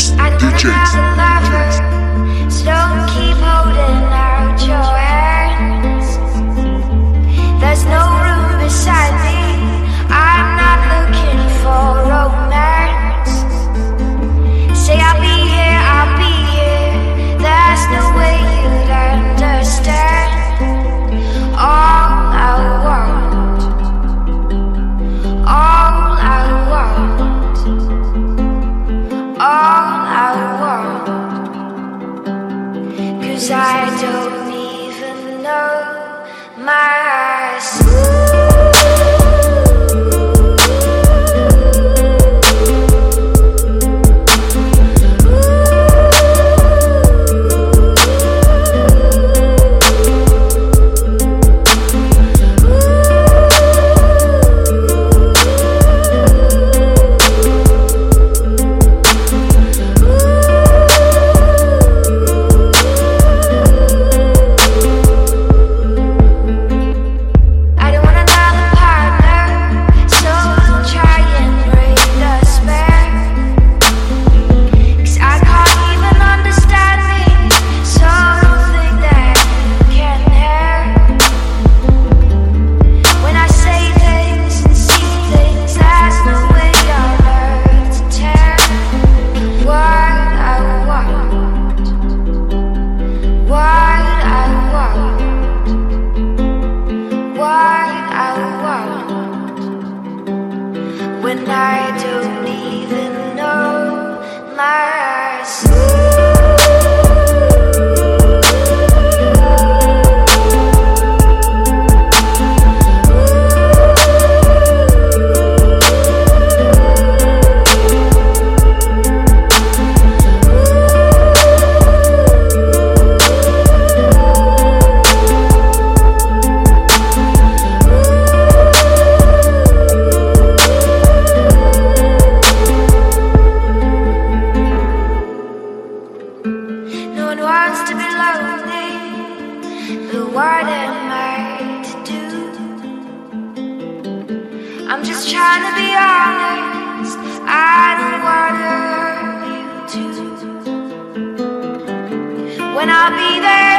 best I don't DJs. have a lover, so don't keep holding out your hands. There's no room beside me, I'm not looking for romance. Say I'll be here, there's no way you'd understand. All I want, all I want, all I want, 'cause I don't even know myself. When I don't even know myself. Wants to be lonely, but what am I to do? I'm just trying to be honest, I don't wanna hurt you too. When I'll be there